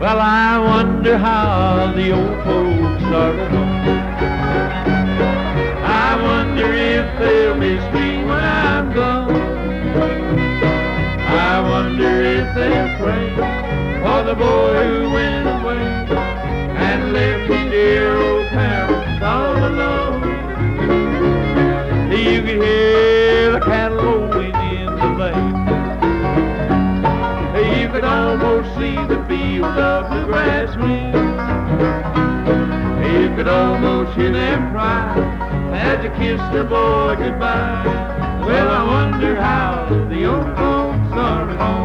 Well, I wonder how the old folks started home. I wonder if they'll miss me when I'm gone. I wonder if they'll pray for the boy who went away and left his dear old parents all alone. You could hear the cattle lowing in the lane. You could almost see the field of the grassmen. You could almost hear them cry as they kissed their boy goodbye. Well, I wonder how the old folks are at home.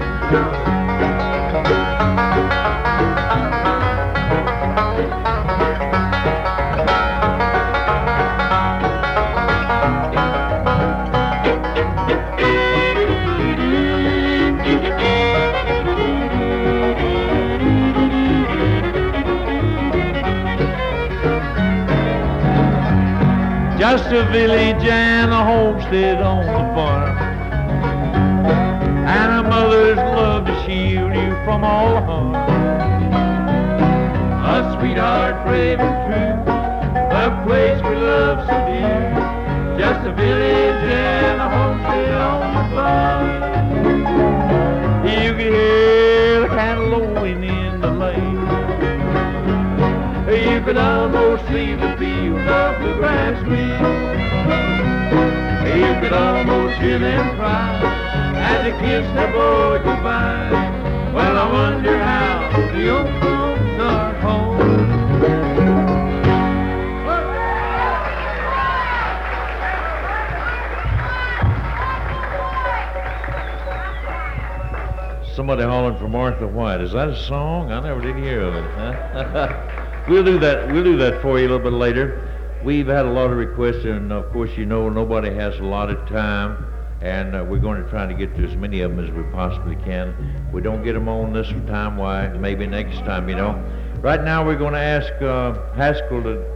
Just a village and a homestead on the farm, and a mother's love to shield you from all harm. A sweetheart brave and true, a place we love so dear. Just a village and a homestead on the farm. You can hear the cattle lowing in the lane. You could almost see the field of the grassmen. You could almost hear them cry as they kiss their boy goodbye. Well, I wonder how the old folks are home. Somebody hollering for Martha White. Is that a song? I never did hear of it. Huh? We'll do that for you a little bit later. We've had a lot of requests, and of course, you know, nobody has a lot of time, and we're going to try to get to as many of them as we possibly can. If we don't get them on this time, why, maybe next time, you know. Right now, we're going to ask Haskell to